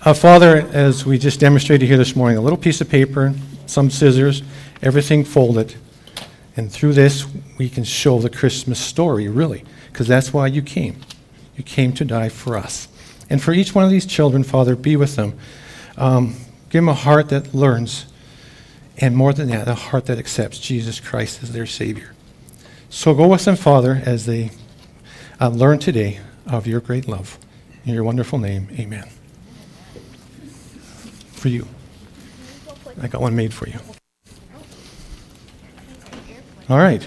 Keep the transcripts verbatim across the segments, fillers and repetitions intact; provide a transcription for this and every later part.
Uh, Father, as we just demonstrated here this morning, a little piece of paper, some scissors, everything folded. And through this, we can show the Christmas story, really, because that's why you came. You came to die for us. And for each one of these children, Father, be with them. Um, give them a heart that learns, and more than that, a heart that accepts Jesus Christ as their Savior. So go with them, Father, as they uh, learn today of your great love. In your wonderful name, amen. For you. I got one made for you. All right.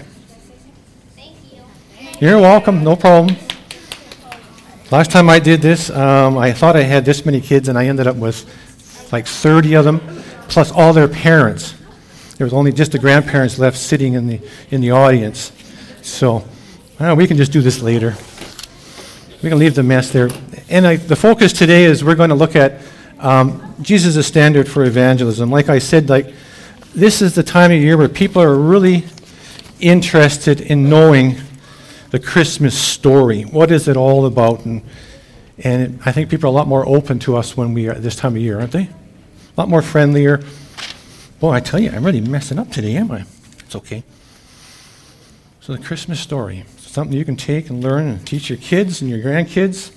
You're welcome. No problem. Last time I did this, um, I thought I had this many kids, and I ended up with like thirty of them, plus all their parents. There was only just the grandparents left sitting in the in the audience. So uh, we can just do this later. We can leave the mess there. And I, the focus today is we're going to look at um, Jesus' a standard for evangelism. Like I said, like this is the time of year where people are really interested in knowing the Christmas story. What is it all about? And and it, I think people are a lot more open to us when we are at this time of year, aren't they? A lot more friendlier. Boy, I tell you, I'm really messing up today, am I? It's okay. So the Christmas story, something you can take and learn and teach your kids and your grandkids.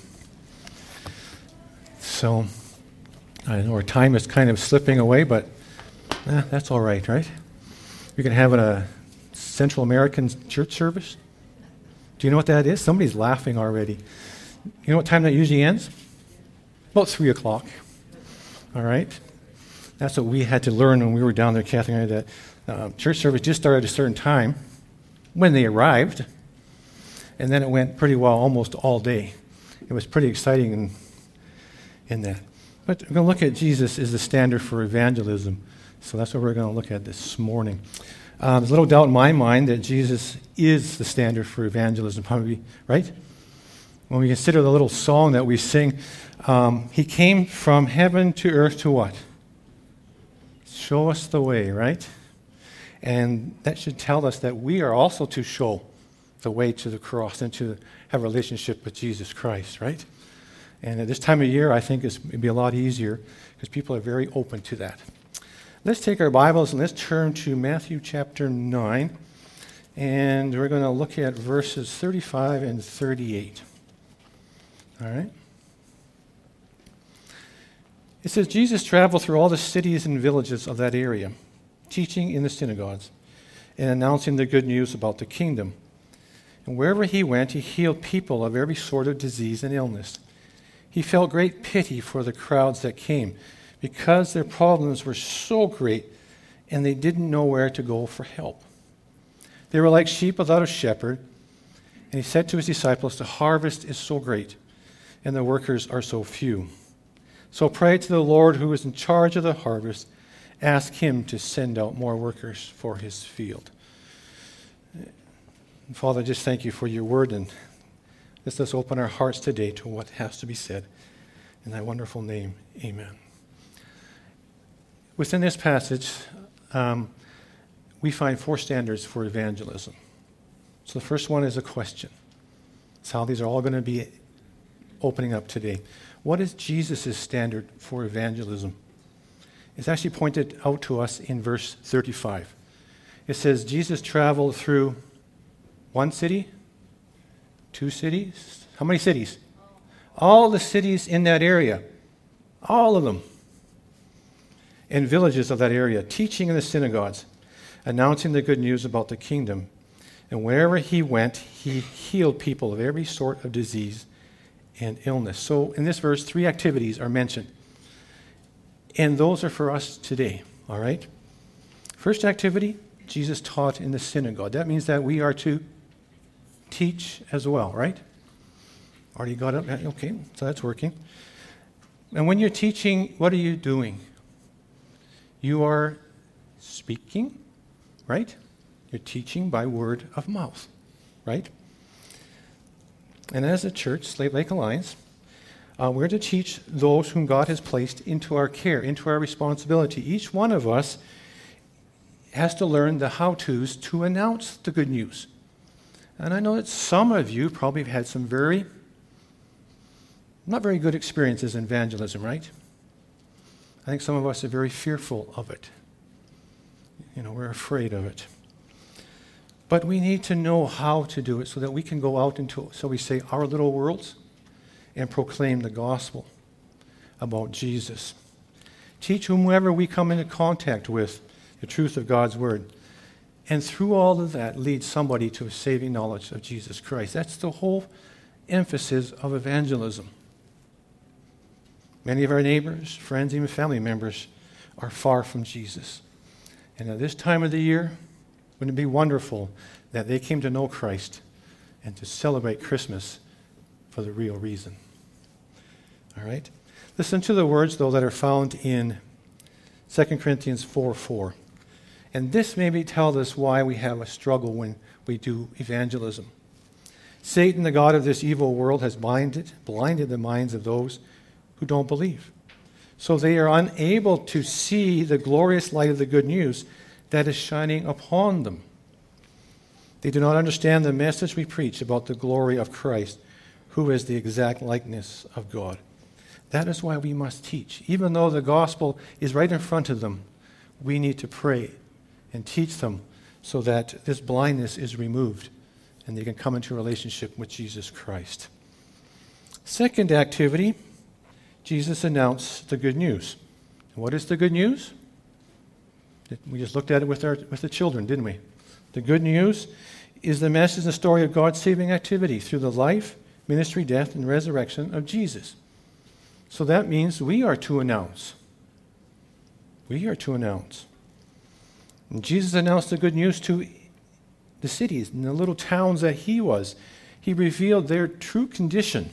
So I know our time is kind of slipping away, but eh, that's all right, right? We can have a Central American church service. Do you know what that is? Somebody's laughing already. You know what time that usually ends? About three o'clock. All right? That's what we had to learn when we were down there, Catherine and I, that uh, church service just started at a certain time when they arrived, and then it went pretty well almost all day. It was pretty exciting in, in that. But we're going to look at Jesus as the standard for evangelism. So that's what we're going to look at this morning. Uh, there's little doubt in my mind that Jesus is the standard for evangelism, probably, right? When we consider the little song that we sing, um, he came from heaven to earth to what? Show us the way, right? And that should tell us that we are also to show the way to the cross and to have a relationship with Jesus Christ, right? And at this time of year, I think it's, it'd be a lot easier because people are very open to that. Let's take our Bibles and let's turn to Matthew chapter nine, and we're going to look at verses thirty-five and thirty-eight. All right? It says, Jesus traveled through all the cities and villages of that area, teaching in the synagogues and announcing the good news about the kingdom. And wherever he went, he healed people of every sort of disease and illness. He felt great pity for the crowds that came, because their problems were so great and they didn't know where to go for help. They were like sheep without a shepherd, and he said to his disciples, the harvest is so great and the workers are so few. So pray to the Lord who is in charge of the harvest. Ask him to send out more workers for his field. And Father, just thank you for your word, and let's just open our hearts today to what has to be said. In thy wonderful name, amen. Within this passage, um, we find four standards for evangelism. So the first one is a question. It's how these are all going to be opening up today. What is Jesus' standard for evangelism? It's actually pointed out to us in verse thirty-five. It says, Jesus traveled through one city, two cities. How many cities? All the cities in that area. All of them. And villages of that area, teaching in the synagogues, announcing the good news about the kingdom. And wherever he went, he healed people of every sort of disease and illness. So in this verse, three activities are mentioned. And those are for us today, all right? First activity, Jesus taught in the synagogue. That means that we are to teach as well, right? Already got up? Okay, so that's working. And when you're teaching, what are you doing? You are speaking, right? You're teaching by word of mouth, right? And as a church, Slave Lake Alliance, uh, we're to teach those whom God has placed into our care, into our responsibility. Each one of us has to learn the how-tos to announce the good news. And I know that some of you probably have had some very, not very good experiences in evangelism, right? I think some of us are very fearful of it. You know, we're afraid of it. But we need to know how to do it so that we can go out into, so we say, our little worlds and proclaim the gospel about Jesus. Teach whomever we come into contact with the truth of God's word. And through all of that, lead somebody to a saving knowledge of Jesus Christ. That's the whole emphasis of evangelism. Many of our neighbors, friends, even family members are far from Jesus. And at this time of the year, wouldn't it be wonderful that they came to know Christ and to celebrate Christmas for the real reason? All right? Listen to the words, though, that are found in Second Corinthians four four. And this maybe tells us why we have a struggle when we do evangelism. Satan, the god of this evil world, has blinded, blinded the minds of those who don't believe. So they are unable to see the glorious light of the good news that is shining upon them. They do not understand the message we preach about the glory of Christ, who is the exact likeness of God. That is why we must teach. Even though the gospel is right in front of them, we need to pray and teach them so that this blindness is removed and they can come into a relationship with Jesus Christ. Second activity, Jesus announced the good news. And what is the good news? We just looked at it with our with the children, didn't we? The good news is the message and the story of God's saving activity through the life, ministry, death, and resurrection of Jesus. So that means we are to announce. We are to announce. And Jesus announced the good news to the cities and the little towns that he was. He revealed their true condition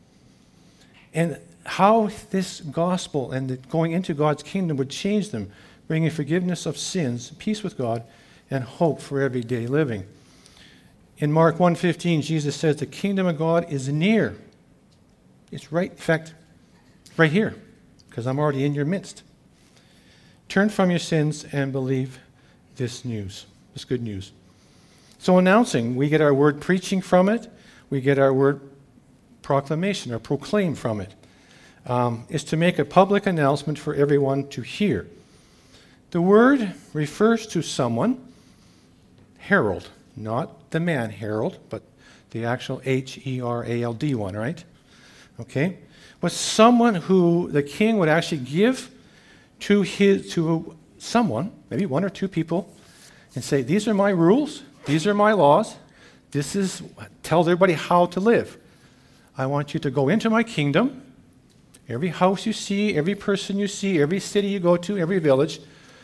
and how this gospel and the going into God's kingdom would change them, bringing forgiveness of sins, peace with God, and hope for everyday living. In Mark one fifteen, Jesus says, the kingdom of God is near. It's right, in fact, right here, because I'm already in your midst. Turn from your sins and believe this news, this good news. So announcing, we get our word preaching from it. We get our word proclamation or proclaim from it. Um, is to make a public announcement for everyone to hear. The word refers to someone, herald, not the man herald, but the actual H E R A L D one, right? Okay? But someone who the king would actually give to his to someone, maybe one or two people, and say, these are my rules, these are my laws, this is, tells everybody how to live. I want you to go into my kingdom. Every house you see, every person you see, every city you go to, every village,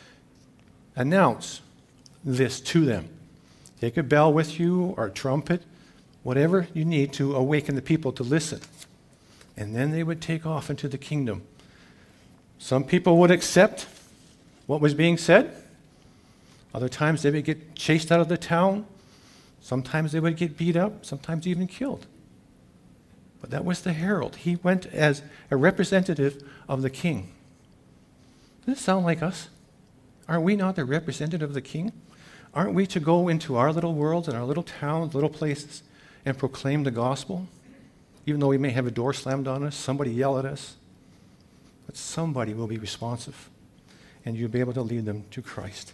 announce this to them. Take a bell with you or a trumpet, whatever you need to awaken the people to listen. And then they would take off into the kingdom. Some people would accept what was being said. Other times they would get chased out of the town. Sometimes they would get beat up, sometimes even killed. But that was the herald. He went as a representative of the king. Does this sound like us? Are we not the representative of the king? Aren't we to go into our little worlds and our little towns, little places, and proclaim the gospel? Even though we may have a door slammed on us, somebody yell at us, but somebody will be responsive, and you'll be able to lead them to Christ.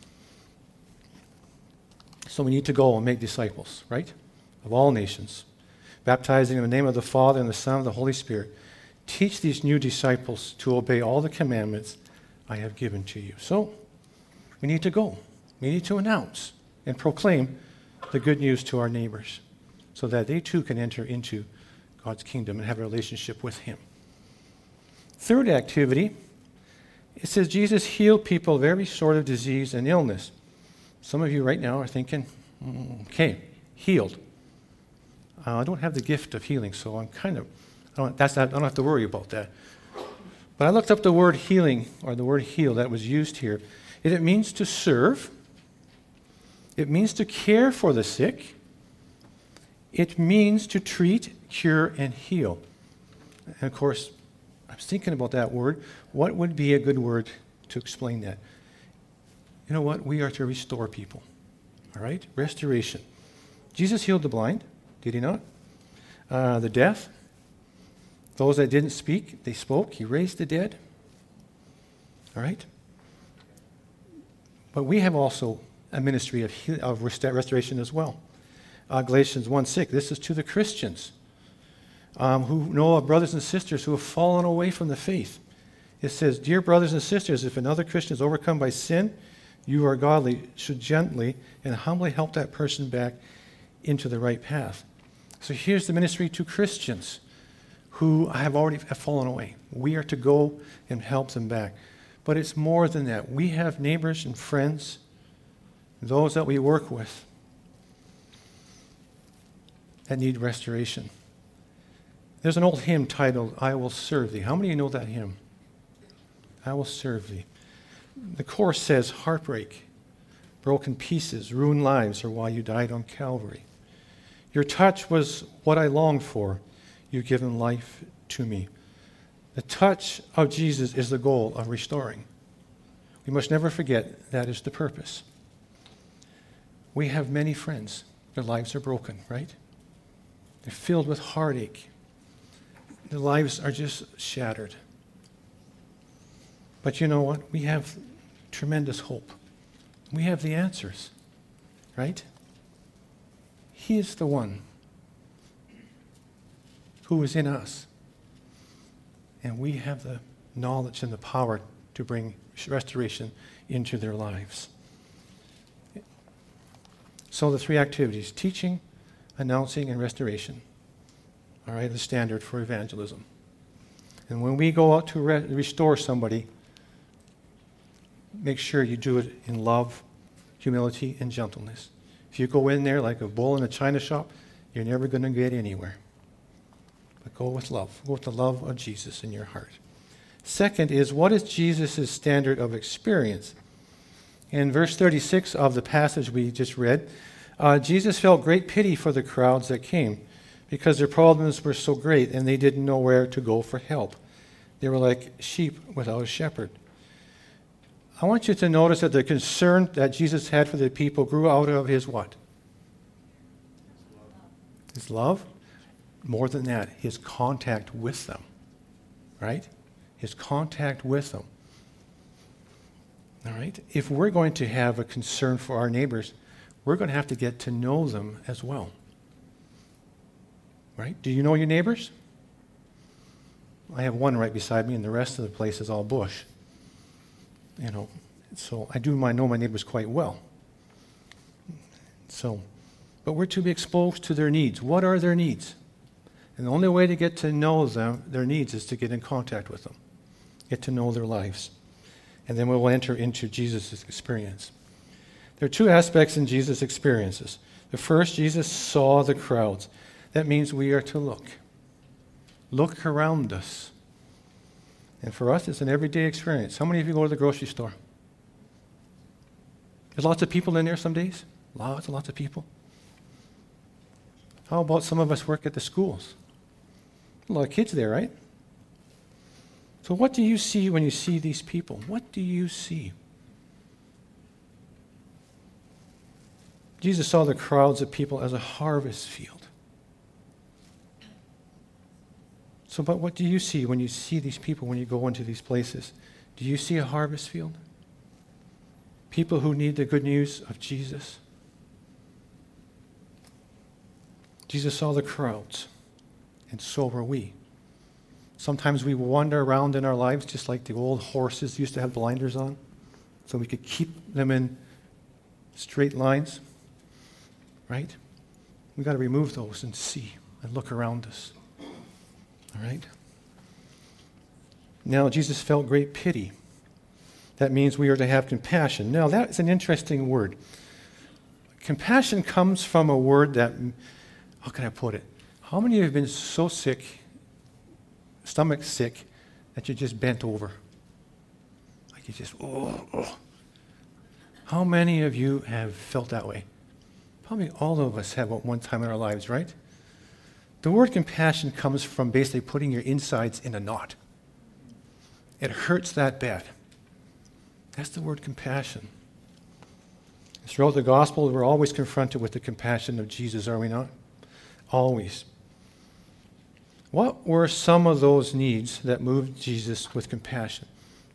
So we need to go and make disciples, right? Of all nations, baptizing in the name of the Father and the Son and the Holy Spirit. Teach these new disciples to obey all the commandments I have given to you. So we need to go. We need to announce and proclaim the good news to our neighbors so that they too can enter into God's kingdom and have a relationship with him. Third activity, it says Jesus healed people of every sort of disease and illness. Some of you right now are thinking, okay, healed. Uh, I don't have the gift of healing, so I'm kind of, I don't, that's not, I don't have to worry about that. But I looked up the word healing, or the word heal that was used here. And it means to serve. It means to care for the sick. It means to treat, cure, and heal. And of course, I was thinking about that word. What would be a good word to explain that? You know what? We are to restore people. All right? Restoration. Jesus healed the blind. Did he not? Uh, the deaf. Those that didn't speak, they spoke. He raised the dead. All right? But we have also a ministry of, heal- of rest- restoration as well. Uh, Galatians one six, this is to the Christians um, who know of brothers and sisters who have fallen away from the faith. It says, dear brothers and sisters, if another Christian is overcome by sin, you are godly, should gently and humbly help that person back into the right path. So here's the ministry to Christians who have already have fallen away. We are to go and help them back. But it's more than that. We have neighbors and friends, those that we work with, that need restoration. There's an old hymn titled, I Will Serve Thee. How many of you know that hymn? I will serve thee. The chorus says, heartbreak, broken pieces, ruined lives are why you died on Calvary. Your touch was what I longed for. You've given life to me. The touch of Jesus is the goal of restoring. We must never forget that is the purpose. We have many friends. Their lives are broken, right? They're filled with heartache. Their lives are just shattered. But you know what? We have tremendous hope. We have the answers, right? He is the one who is in us. And we have the knowledge and the power to bring restoration into their lives. So the three activities, teaching, announcing, and restoration, all right, the standard for evangelism. And when we go out to re- restore somebody, make sure you do it in love, humility, and gentleness. If you go in there like a bull in a china shop, you're never going to get anywhere. But go with love. Go with the love of Jesus in your heart. Second is, what is Jesus' standard of experience? In verse thirty-six of the passage we just read, uh, Jesus felt great pity for the crowds that came because their problems were so great and they didn't know where to go for help. They were like sheep without a shepherd. I want you to notice that the concern that Jesus had for the people grew out of his what? His love. More than that, his contact with them. Right? His contact with them. All right? If we're going to have a concern for our neighbors, we're going to have to get to know them as well. Right? Do you know your neighbors? I have one right beside me, and the rest of the place is all bush. You know, so I do my, know my neighbors quite well. So, but we're to be exposed to their needs. What are their needs? And the only way to get to know them, their needs, is to get in contact with them, get to know their lives. And then we'll enter into Jesus' experience. There are two aspects in Jesus' experiences. The first, Jesus saw the crowds. That means we are to look. Look around us. And for us, it's an everyday experience. How many of you go to the grocery store? There's lots of people in there some days. Lots and lots of people. How about some of us work at the schools? A lot of kids there, right? So what do you see when you see these people? What do you see? Jesus saw the crowds of people as a harvest field. So, but what do you see when you see these people, when you go into these places? Do you see a harvest field? People who need the good news of Jesus? Jesus saw the crowds, and so were we. Sometimes we wander around in our lives just like the old horses used to have blinders on, so we could keep them in straight lines, right? We've got to remove those and see and look around us, all right? Now, Jesus felt great pity. That means we are to have compassion. Now, that is an interesting word. Compassion comes from a word that, how can I put it? How many of you have been so sick, stomach sick, that you just bent over? Like you just, oh, oh. How many of you have felt that way? Probably all of us have at one time in our lives, right? The word compassion comes from basically putting your insides in a knot. It hurts that bad. That's the word compassion. Throughout the gospel, we're always confronted with the compassion of Jesus, are we not? Always. What were some of those needs that moved Jesus with compassion?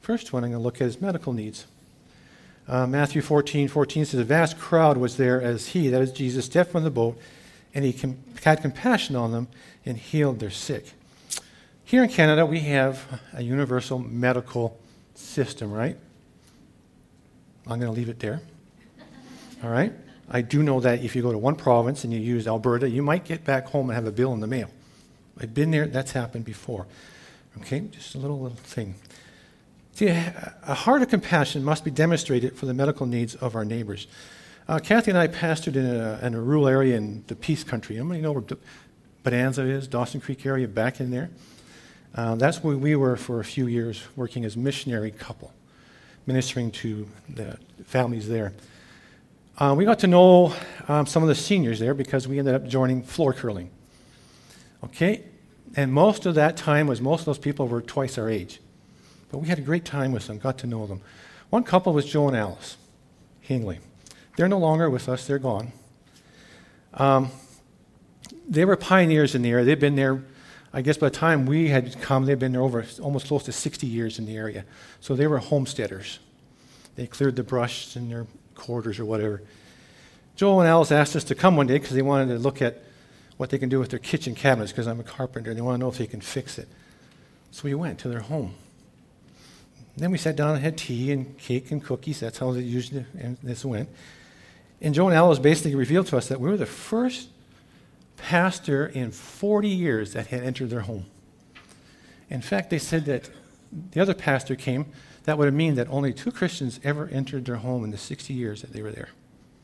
first one I'm going to look at is medical needs. Uh, Matthew fourteen fourteen says, a vast crowd was there as he, that is Jesus, stepped from the boat, and he com- had compassion on them and healed their sick. Here in Canada, we have a universal medical system, right? I'm going to leave it there. All right? I do know that if you go to one province and you use Alberta, you might get back home and have a bill in the mail. I've been there. That's happened before. Okay? Just a little, little thing. See, a heart of compassion must be demonstrated for the medical needs of our neighbors. Uh, Kathy and I pastored in a, in a rural area in the Peace Country. Anybody know where Bonanza is? Dawson Creek area, back in there? Uh, that's where we were for a few years, working as a missionary couple, ministering to the families there. Uh, we got to know um, some of the seniors there because we ended up joining floor curling. Okay? And most of that time was most of those people were twice our age. But we had a great time with them, got to know them. One couple was Joe and Alice Hingley. They're no longer with us, they're gone. Um, they were pioneers in the area. They'd been there, I guess by the time we had come, they'd been there over almost close to sixty years in the area. So they were homesteaders. They cleared the brush in their quarters or whatever. Joel and Alice asked us to come one day because they wanted to look at what they can do with their kitchen cabinets, because I'm a carpenter and they want to know if they can fix it. So we went to their home. Then we sat down and had tea and cake and cookies. That's how they usually and this went. And Joe and Alice basically revealed to us that we were the first pastor in forty years that had entered their home. In fact, they said that the other pastor came, that would have mean that only two Christians ever entered their home in the sixty years that they were there.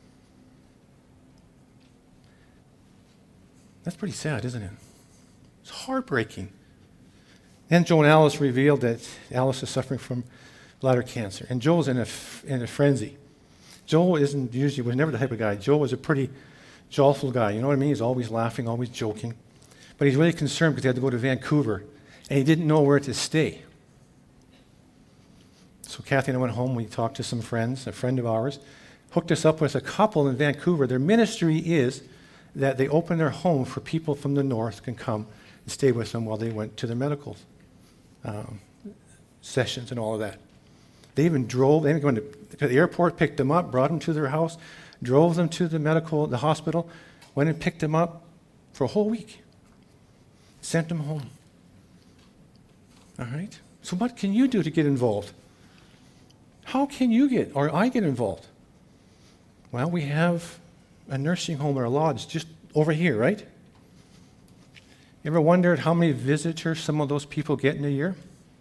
That's pretty sad, isn't it? It's heartbreaking. Then Joe and Alice revealed that Alice is suffering from bladder cancer, and Joel's in a, in a frenzy. Joel isn't usually, was never the type of guy. Joel was a pretty joyful guy, you know what I mean? He's always laughing, always joking. But he's really concerned because he had to go to Vancouver, and he didn't know where to stay. So Kathy and I went home, we talked to some friends, a friend of ours, hooked us up with a couple in Vancouver. Their ministry is that they open their home for people from the north can come and stay with them while they went to their medical um, sessions and all of that. They even drove, they even went to, to the airport, picked them up, brought them to their house, drove them to the medical, the hospital, went and picked them up for a whole week, sent them home. All right? So what can you do to get involved? How can you get, or I get involved? Well, we have a nursing home or a lodge just over here, right? You ever wondered how many visitors some of those people get in a year?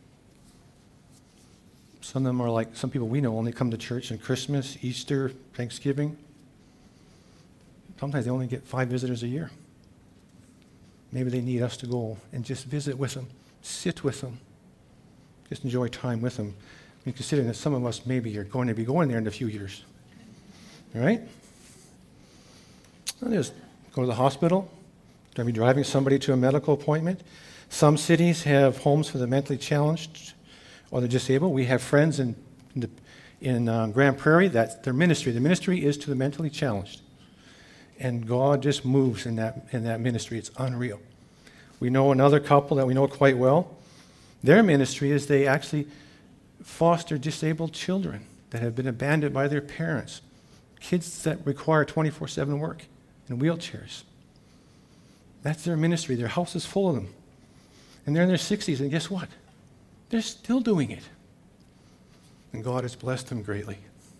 Some of them are like, some people we know only come to church on Christmas, Easter, Thanksgiving. Sometimes they only get five visitors a year. Maybe they need us to go and just visit with them, sit with them, just enjoy time with them. I mean, considering that some of us maybe are going to be going there in a few years. All right? Well, just go to the hospital. Going to be driving somebody to a medical appointment. Some cities have homes for the mentally challenged or the disabled. We have friends in in, the, in uh, Grand Prairie. That's their ministry. The ministry is to the mentally challenged, and God just moves in that in that ministry. It's unreal. We know another couple that we know quite well. Their ministry is they actually foster disabled children that have been abandoned by their parents, kids that require twenty-four seven work in wheelchairs. That's their ministry. Their house is full of them. And they're in their sixties, and guess what? They're still doing it. And God has blessed them greatly.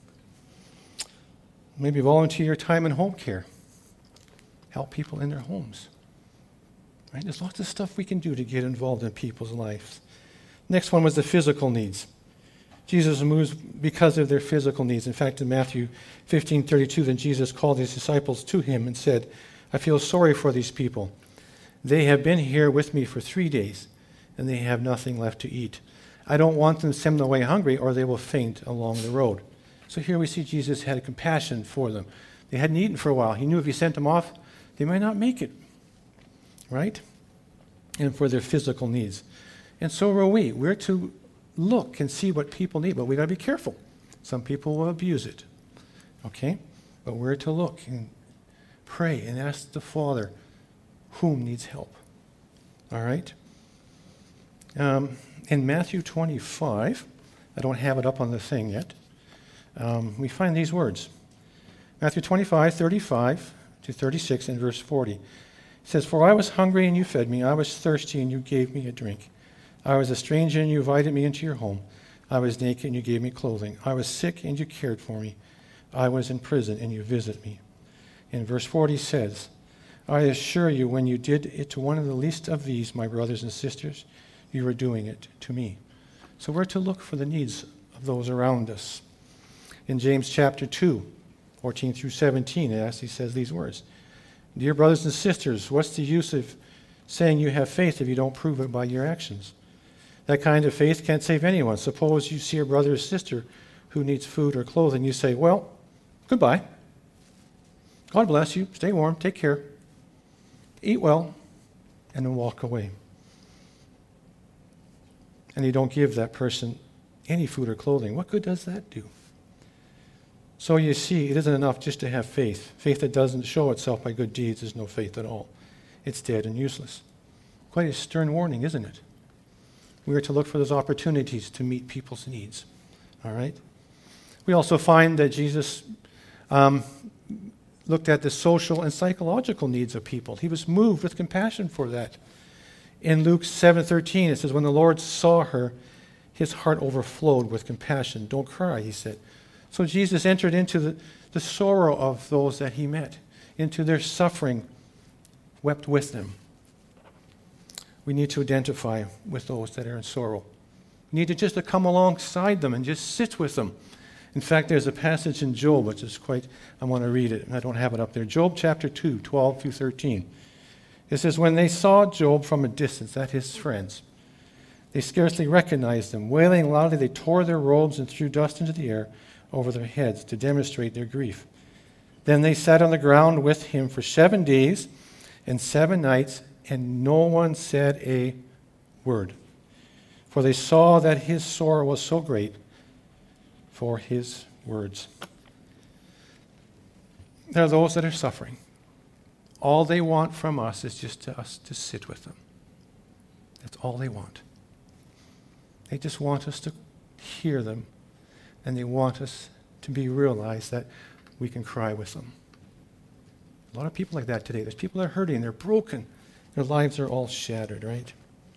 Maybe volunteer your time in home care. Help people in their homes. Right? There's lots of stuff we can do to get involved in people's lives. Next one was the physical needs. Jesus moves because of their physical needs. In fact, in Matthew fifteen thirty-two, then Jesus called his disciples to him and said, I feel sorry for these people. They have been here with me for three days, and they have nothing left to eat. I don't want them to send them away hungry, or they will faint along the road. So here we see Jesus had compassion for them. They hadn't eaten for a while. He knew if he sent them off, they might not make it. Right? And for their physical needs. And so are we. We're to look and see what people need, but we've got to be careful. Some people will abuse it. Okay? But we're to look and pray and ask the Father whom needs help. All right? Um, in Matthew twenty-five, I don't have it up on the thing yet. Um, we find these words. Matthew twenty-five, thirty-five to thirty-six and verse forty. It says, "For I was hungry and you fed me. I was thirsty and you gave me a drink. I was a stranger and you invited me into your home. I was naked and you gave me clothing. I was sick and you cared for me. I was in prison and you visited me." And verse forty says, "I assure you, when you did it to one of the least of these, my brothers and sisters, you were doing it to me." So we're to look for the needs of those around us. In James chapter two, fourteen through seventeen, it actually says these words, "Dear brothers and sisters, what's the use of saying you have faith if you don't prove it by your actions? That kind of faith can't save anyone. Suppose you see a brother or sister who needs food or clothing. You say, 'Well, goodbye. God bless you. Stay warm. Take care. Eat well,' and then walk away. And you don't give that person any food or clothing. What good does that do?" So you see, it isn't enough just to have faith. Faith that doesn't show itself by good deeds is no faith at all. It's dead and useless. Quite a stern warning, isn't it? We are to look for those opportunities to meet people's needs. All right? We also find that Jesus um, looked at the social and psychological needs of people. He was moved with compassion for that. In Luke seven thirteen, it says, "When the Lord saw her, his heart overflowed with compassion." Don't cry, he said. So Jesus entered into the, the sorrow of those that he met, into their suffering, wept with them. We need to identify with those that are in sorrow. We need to just to come alongside them and just sit with them. In fact, there's a passage in Job, which is quite, I want to read it. I don't have it up there. Job chapter two, twelve through thirteen. It says, "When they saw Job from a distance, that his friends, they scarcely recognized him. Wailing loudly, they tore their robes and threw dust into the air over their heads to demonstrate their grief. Then they sat on the ground with him for seven days and seven nights, and no one said a word. For they saw that his sorrow was so great for his words." There are those that are suffering. All they want from us is just to us to sit with them. That's all they want. They just want us to hear them, and they want us to be realized that we can cry with them. A lot of people like that today. There's people that are hurting, they're broken. Their lives are all shattered, right?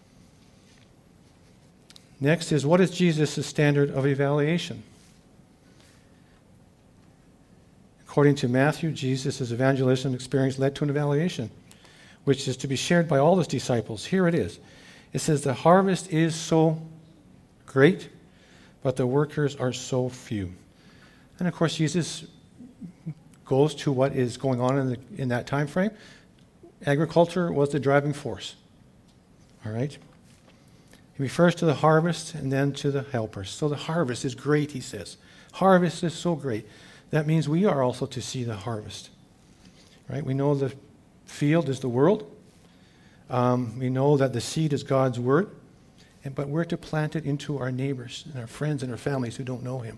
Next is, what is Jesus' standard of evaluation? According to Matthew, Jesus' evangelism experience led to an evaluation, which is to be shared by all his disciples. Here it is. It says, "The harvest is so great, but the workers are so few." And of course, Jesus goes to what is going on in, the, in that time frame. Agriculture was the driving force. All right? He refers to the harvest and then to the helpers. So the harvest is great, he says. Harvest is so great. That means we are also to see the harvest. Right? We know the field is the world. Um, we know that the seed is God's word. And, but we're to plant it into our neighbors and our friends and our families who don't know him.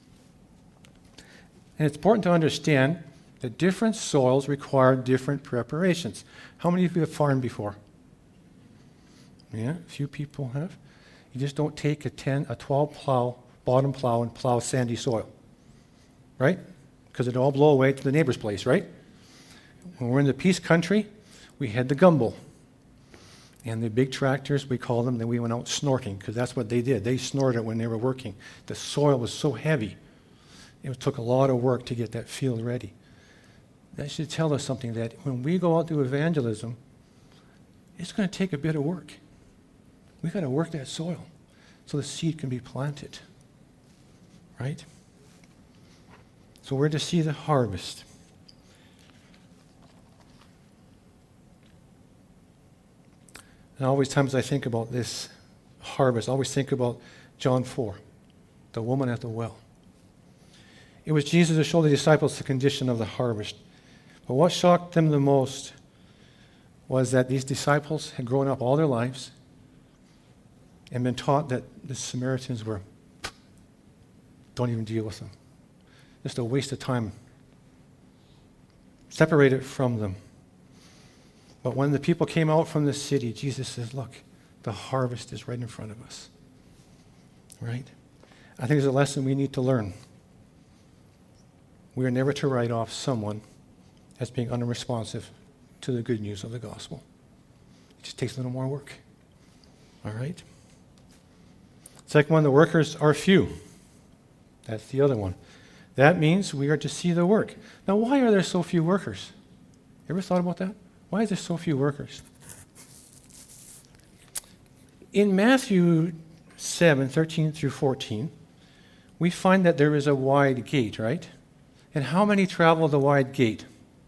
And it's important to understand that different soils require different preparations. How many of you have farmed before? Yeah, a few people have. You just don't take a ten, a twelve plow, bottom plow and plow sandy soil, right? Because it'll all blow away to the neighbor's place, right? When we're in the peace country, we had the gumbo. And the big tractors, we call them, then we went out snorking, because that's what they did. They snorted when they were working. The soil was so heavy. It took a lot of work to get that field ready. That should tell us something, that when we go out to evangelism, it's going to take a bit of work. We've got to work that soil so the seed can be planted. Right? So we're to see the harvest. And always times I think about this harvest, I always think about John four, the woman at the well. It was Jesus who showed the disciples the condition of the harvest. But what shocked them the most was that these disciples had grown up all their lives and been taught that the Samaritans were, don't even deal with them. Just a waste of time. Separated from them. But when the people came out from the city, Jesus says, look, the harvest is right in front of us. Right? I think there's a lesson we need to learn. We are never to write off someone as being unresponsive to the good news of the gospel. It just takes a little more work. All right? Second one, the workers are few. That's the other one. That means we are to see the work. Now, why are there so few workers? You ever thought about that? Why is there so few workers? In Matthew seven, thirteen through fourteen, we find that there is a wide gate, right? And how many travel the wide gate?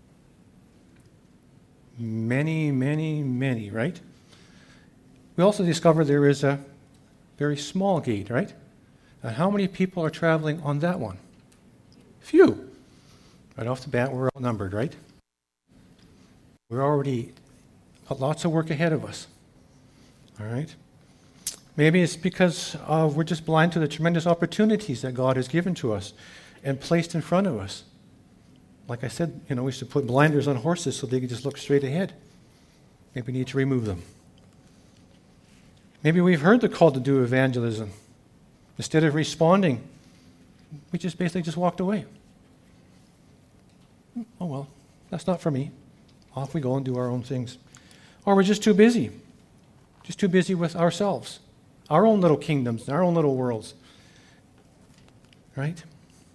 Many, many, many, right? We also discover there is a very small gate, right? And how many people are traveling on that one? Few. Right off the bat, we're outnumbered, right? We're already got lots of work ahead of us. All right? Maybe it's because uh, we're just blind to the tremendous opportunities that God has given to us and placed in front of us. Like I said, you know, we should put blinders on horses so they can just look straight ahead. Maybe we need to remove them. Maybe we've heard the call to do evangelism. Instead of responding, we just basically just walked away. Oh, well, that's not for me. Off we go and do our own things. Or we're just too busy. Just too busy with ourselves. Our own little kingdoms, our own little worlds. Right?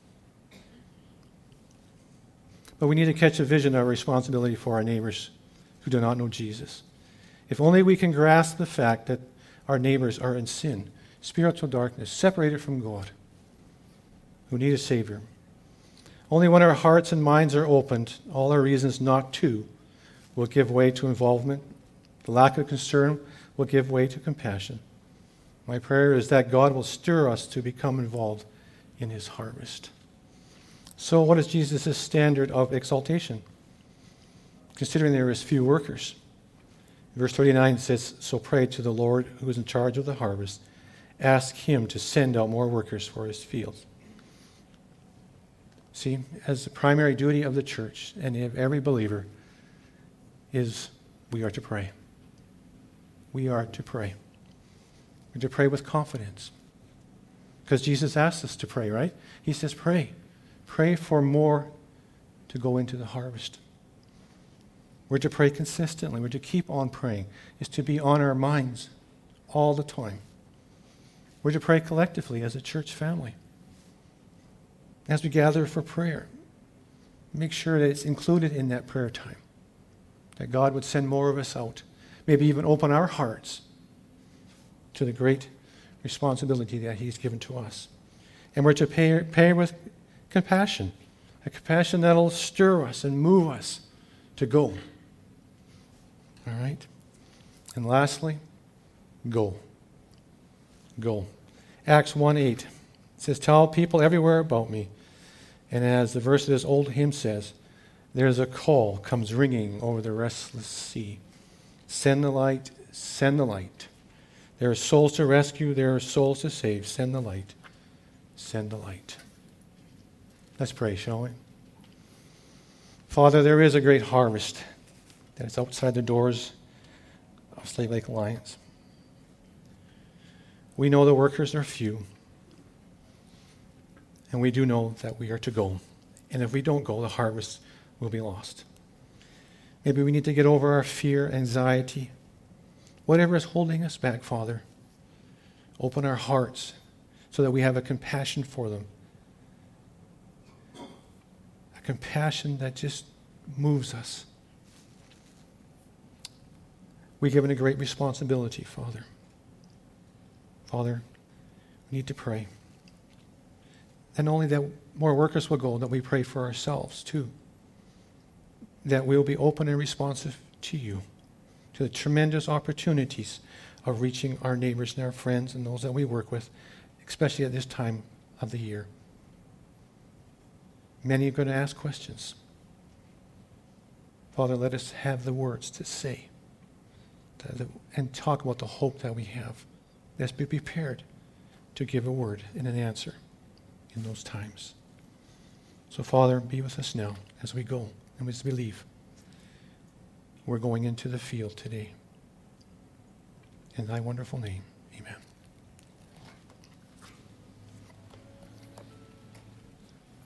But we need to catch a vision of our responsibility for our neighbors who do not know Jesus. If only we can grasp the fact that our neighbors are in sin, spiritual darkness, separated from God, who need a Savior. Only when our hearts and minds are opened, all our reasons not to will give way to involvement. The lack of concern will give way to compassion. My prayer is that God will stir us to become involved in his harvest. So what is Jesus' standard of exaltation? Considering there is few workers. Verse thirty-nine says, so pray to the Lord who is in charge of the harvest. Ask him to send out more workers for his fields. See, as the primary duty of the church and of every believer is we are to pray. We are to pray. We're to pray with confidence. Because Jesus asks us to pray, right? He says, pray. Pray for more to go into the harvest. We're to pray consistently. We're to keep on praying. It's to be on our minds all the time. We're to pray collectively as a church family. As we gather for prayer, make sure that it's included in that prayer time. That God would send more of us out. Maybe even open our hearts to the great responsibility that he's given to us. And we're to pay, pay with compassion. A compassion that will stir us and move us to go. All right? And lastly, go. Go. Acts one eight says, tell people everywhere about me. And as the verse of this old hymn says, there's a call comes ringing over the restless sea. Send the light, send the light. There are souls to rescue, there are souls to save. Send the light, send the light. Let's pray, shall we? Father, there is a great harvest that is outside the doors of Slave Lake Alliance. We know the workers are few. And we do know that we are to go. And if we don't go, the harvest will be lost. Maybe we need to get over our fear, anxiety, whatever is holding us back, Father. Open our hearts so that we have a compassion for them. A compassion that just moves us. We're given a great responsibility, Father. Father, we need to pray. And only that more workers will go, that we pray for ourselves too. That we'll be open and responsive to you, to the tremendous opportunities of reaching our neighbors and our friends and those that we work with, especially at this time of the year. Many are going to ask questions. Father, let us have the words to say and talk about the hope that we have. Let's be prepared to give a word and an answer in those times. So, Father, be with us now as we go and as we leave. We're going into the field today. In thy wonderful name, amen.